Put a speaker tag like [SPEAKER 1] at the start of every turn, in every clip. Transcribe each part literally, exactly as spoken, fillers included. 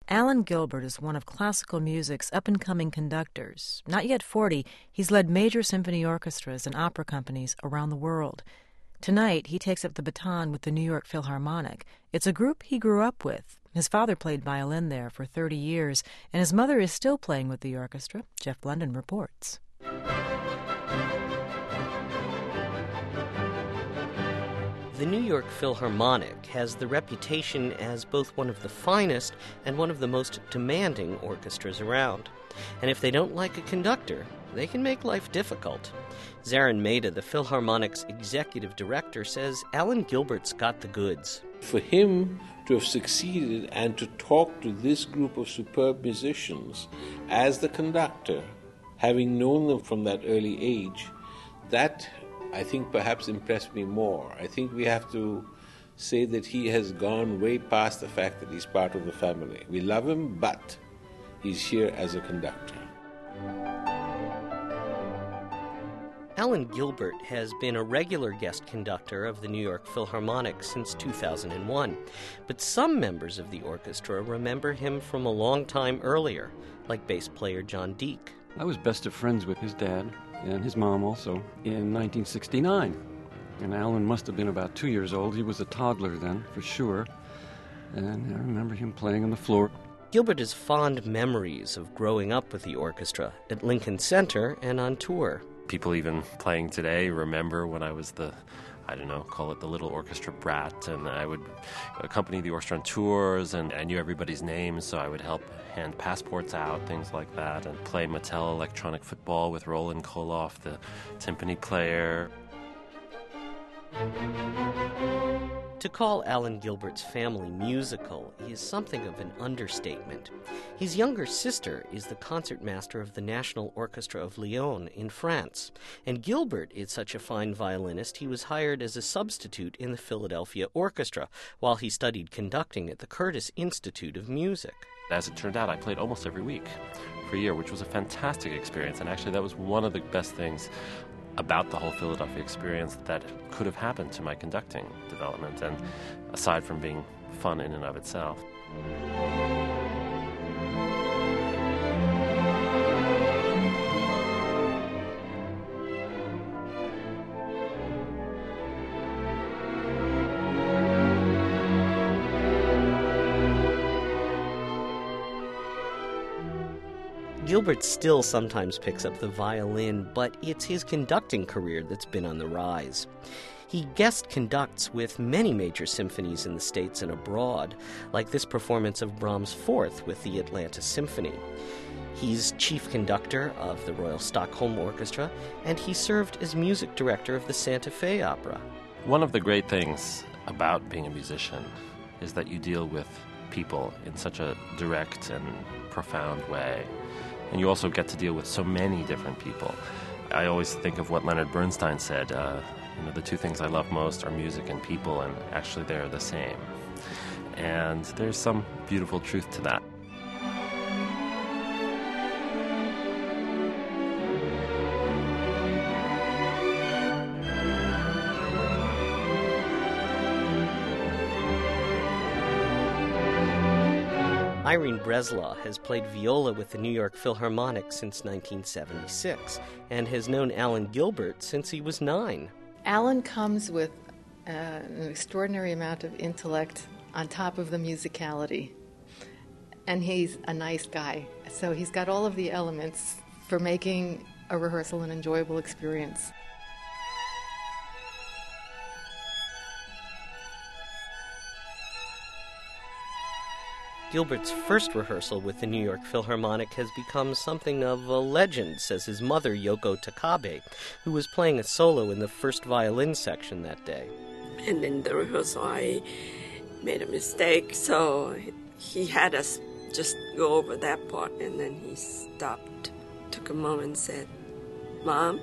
[SPEAKER 1] Alan Gilbert is one of classical music's up-and-coming conductors. Not yet forty, he's led major symphony orchestras and opera companies around the world. Tonight, he takes up the baton with the New York Philharmonic. It's a group he grew up with. His father played violin there for thirty years, and his mother is still playing with the orchestra. Jeff Blunden reports.
[SPEAKER 2] The New York Philharmonic has the reputation as both one of the finest and one of the most demanding orchestras around. And if they don't like a conductor, they can make life difficult. Zarin Mehta, the Philharmonic's executive director, says Alan Gilbert's got the goods.
[SPEAKER 3] For him to have succeeded and to talk to this group of superb musicians as the conductor, having known them from that early age, that I think perhaps impressed me more. I think we have to say that he has gone way past the fact that he's part of the family. We love him, but he's here as a conductor.
[SPEAKER 2] Alan Gilbert has been a regular guest conductor of the New York Philharmonic since two thousand one, but some members of the orchestra remember him from a long time earlier, like bass player John Deak.
[SPEAKER 4] I was best of friends with his dad and his mom also in nineteen sixty-nine. And Alan must have been about two years old. He was a toddler then, for sure. And I remember him playing on the floor.
[SPEAKER 2] Gilbert has fond memories of growing up with the orchestra at Lincoln Center and on tour.
[SPEAKER 5] People even playing today remember when I was the, I don't know, call it the little orchestra brat, and I would accompany the orchestra on tours, and I knew everybody's names, so I would help hand passports out, things like that, and play Mattel electronic football with Roland Koloff, the timpani player.
[SPEAKER 2] To call Alan Gilbert's family musical is something of an understatement. His younger sister is the concertmaster of the National Orchestra of Lyon in France, and Gilbert is such a fine violinist he was hired as a substitute in the Philadelphia Orchestra while he studied conducting at the Curtis Institute of Music.
[SPEAKER 5] As it turned out, I played almost every week for a year, which was a fantastic experience, and actually that was one of the best things about the whole Philadelphia experience that could have happened to my conducting development, and aside from being fun in and of itself.
[SPEAKER 2] Gilbert still sometimes picks up the violin, but it's his conducting career that's been on the rise. He guest conducts with many major symphonies in the States and abroad, like this performance of Brahms' Fourth with the Atlanta Symphony. He's chief conductor of the Royal Stockholm Orchestra, and he served as music director of the Santa Fe Opera.
[SPEAKER 5] One of the great things about being a musician is that you deal with people in such a direct and profound way. And you also get to deal with so many different people. I always think of what Leonard Bernstein said, uh, you know, the two things I love most are music and people, and actually they're the same. And there's some beautiful truth to that.
[SPEAKER 2] Irene Breslaw has played viola with the New York Philharmonic since nineteen seventy-six and has known Alan Gilbert since he was nine.
[SPEAKER 6] Alan comes with uh, an extraordinary amount of intellect on top of the musicality. And he's a nice guy. So he's got all of the elements for making a rehearsal an enjoyable experience.
[SPEAKER 2] Gilbert's first rehearsal with the New York Philharmonic has become something of a legend, says his mother, Yoko Takabe, who was playing a solo in the first violin section that day.
[SPEAKER 7] And in the rehearsal, I made a mistake, so he had us just go over that part, and then he stopped, took a moment and said, "Mom?"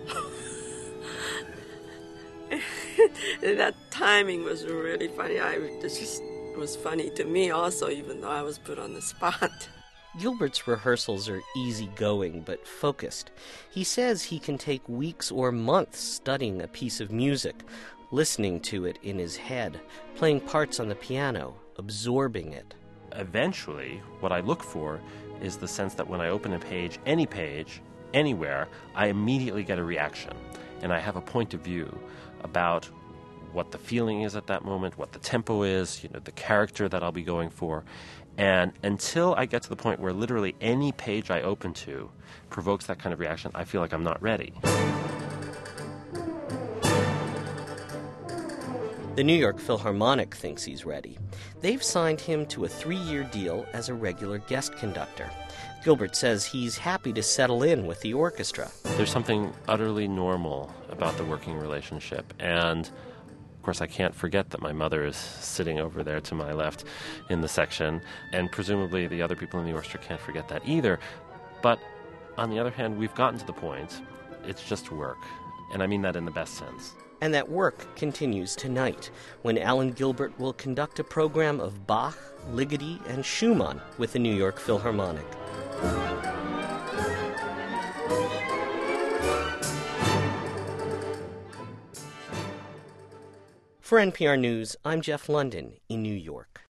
[SPEAKER 7] And that timing was really funny. I just... It was funny to me also, even though I was put on the spot.
[SPEAKER 2] Gilbert's rehearsals are easygoing but focused. He says he can take weeks or months studying a piece of music, listening to it in his head, playing parts on the piano, absorbing it.
[SPEAKER 5] eventually, what I look for is the sense that when I open a page, any page, anywhere, I immediately get a reaction. And I have a point of view about what the feeling is at that moment, what the tempo is, you know, the character that I'll be going for. And until I get to the point where literally any page I open to provokes that kind of reaction, I feel like I'm not ready.
[SPEAKER 2] The New York Philharmonic thinks he's ready. They've signed him to a three-year deal as a regular guest conductor. Gilbert says he's happy to settle in with the orchestra.
[SPEAKER 5] There's something utterly normal about the working relationship, and of course I can't forget that my mother is sitting over there to my left in the section, and presumably the other people in the orchestra can't forget that either. But on the other hand, we've gotten to the point, it's just work, and I mean that in the best sense.
[SPEAKER 2] And that work continues tonight, when Alan Gilbert will conduct a program of Bach, Ligeti, and Schumann with the New York Philharmonic. For N P R News, I'm Jeff London in New York.